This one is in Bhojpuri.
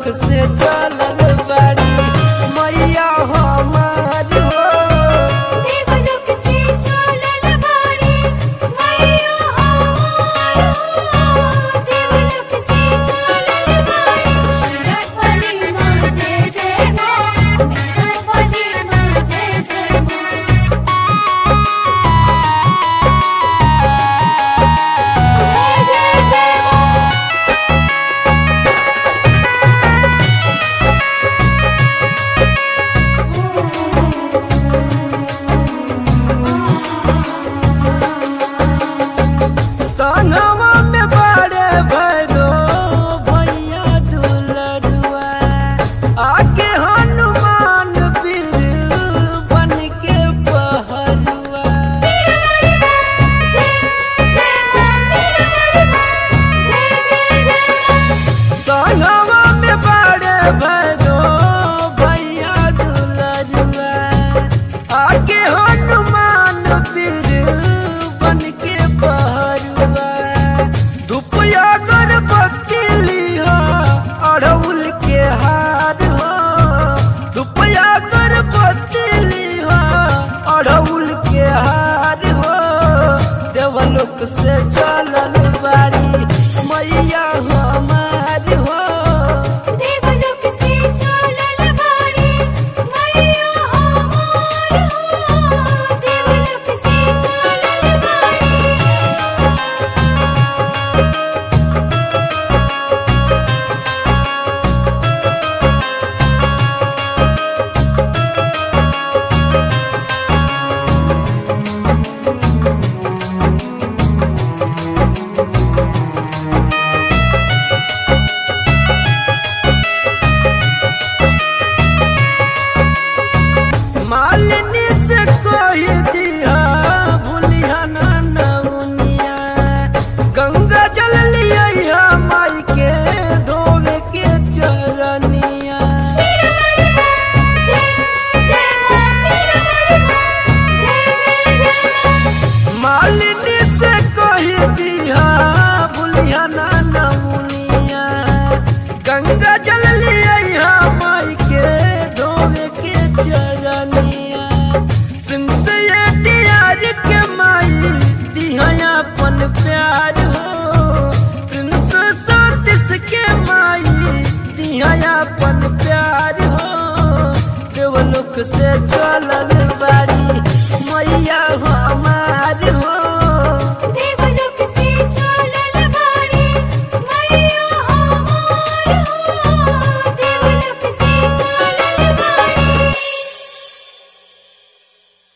देवलोक से चलल बाड़ी मैया हमार हो। देवलोक से चलल बाड़ी मैया हमार हो। देवलोक से चलल बाड़ी मेहर वाली माँ जय जय माँ। मेहर वाली माँ जय जय माँ। जय जय जय माँ। संगवा में बड़े भैरो भैया दुलरुआ आके हनुमान वीर बन के पहरुआ। संगवा में बड़े भैरो भैया दुलरुआ आके हनुमान वीर बन के पहरुआ। धुपिया गर्भवती लिहा अड़हुल के हार हो। धुपिया गर्भवती लिहा अड़हुल के हार हो। देवलोक से चलल बाड़ी मैया हमार हो। देवलोक से चलल बाड़ी मैया हमार हो। देवलोक से चलल बाड़ी। मालिनी से कह दिया भूलिया ना नौनिया। गंगा जल लिया माई के धोवे के चरनिया। मालिनी से कह दिया भूलिया ना नौनिया। गंगा जल लिया माई के धोवे के चरनिया। प्रिंस ये डियार के माई दिहा अपन प्यार हो। प्रिंस सतीश के माई दिहा अपन प्यार हो। देवलोक से चलल बाड़ी मैया